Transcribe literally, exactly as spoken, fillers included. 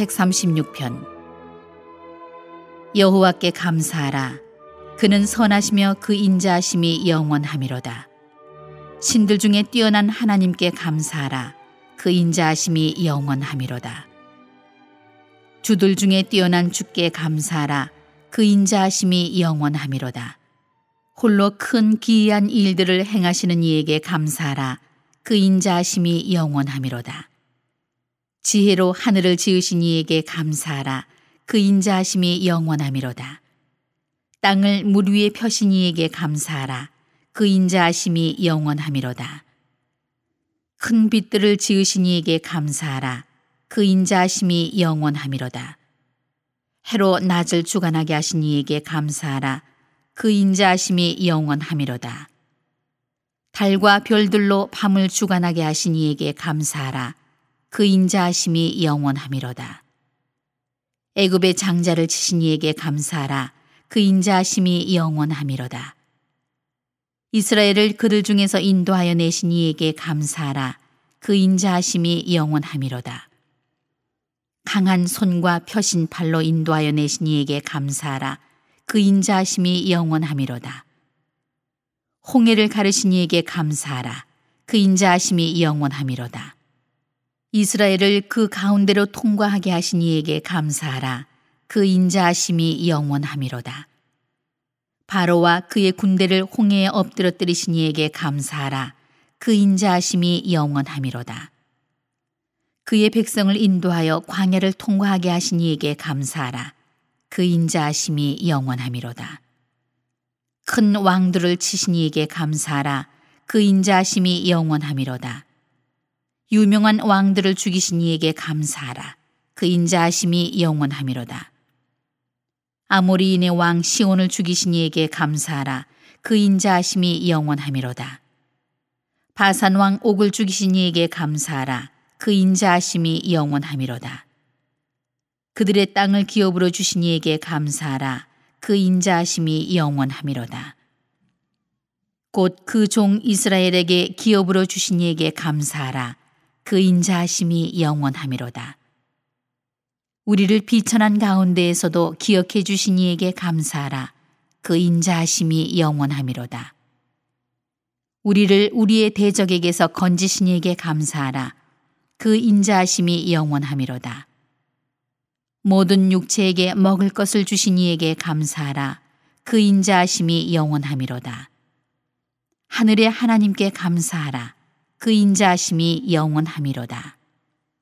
백삼십육 편. 여호와께 감사하라. 그는 선하시며 그 인자하심이 영원하미로다. 신들 중에 뛰어난 하나님께 감사하라. 그 인자하심이 영원하미로다. 주들 중에 뛰어난 주께 감사하라. 그 인자하심이 영원하미로다. 홀로 큰 기이한 일들을 행하시는 이에게 감사하라. 그 인자하심이 영원하미로다. 지혜로 하늘을 지으신 이에게 감사하라. 그 인자하심이 영원하미로다. 땅을 물 위에 펴신 이에게 감사하라. 그 인자하심이 영원하미로다. 큰 빛들을 지으신 이에게 감사하라. 그 인자하심이 영원하미로다. 해로 낮을 주관하게 하신 이에게 감사하라. 그 인자하심이 영원하미로다. 달과 별들로 밤을 주관하게 하신 이에게 감사하라. 그 인자하심이 영원하미로다. 애굽의 장자를 치신 이에게 감사하라. 그 인자하심이 영원하미로다. 이스라엘을 그들 중에서 인도하여 내신 이에게 감사하라. 그 인자하심이 영원하미로다. 강한 손과 펴신 팔로 인도하여 내신 이에게 감사하라. 그 인자하심이 영원하미로다. 홍해를 가르신 이에게 감사하라. 그 인자하심이 영원하미로다. 이스라엘을 그 가운데로 통과하게 하신 이에게 감사하라. 그 인자하심이 영원하미로다. 바로와 그의 군대를 홍해에 엎드러뜨리신 이에게 감사하라. 그 인자하심이 영원하미로다. 그의 백성을 인도하여 광야를 통과하게 하신 이에게 감사하라. 그 인자하심이 영원하미로다. 큰 왕들을 치신 이에게 감사하라. 그 인자하심이 영원하미로다. 유명한 왕들을 죽이신 이에게 감사하라. 그 인자하심이 영원하미로다. 아모리인의 왕 시온을 죽이신 이에게 감사하라. 그 인자하심이 영원하미로다. 바산 왕 옥을 죽이신 이에게 감사하라. 그 인자하심이 영원하미로다. 그들의 땅을 기업으로 주신 이에게 감사하라. 그 인자하심이 영원하미로다. 곧 그 종 이스라엘에게 기업으로 주신 이에게 감사하라. 그 인자하심이 영원하미로다. 우리를 비천한 가운데에서도 기억해 주신 이에게 감사하라. 그 인자하심이 영원하미로다. 우리를 우리의 대적에게서 건지신 이에게 감사하라. 그 인자하심이 영원하미로다. 모든 육체에게 먹을 것을 주신 이에게 감사하라. 그 인자하심이 영원하미로다. 하늘의 하나님께 감사하라. 그 인자하심이 영원하미로다.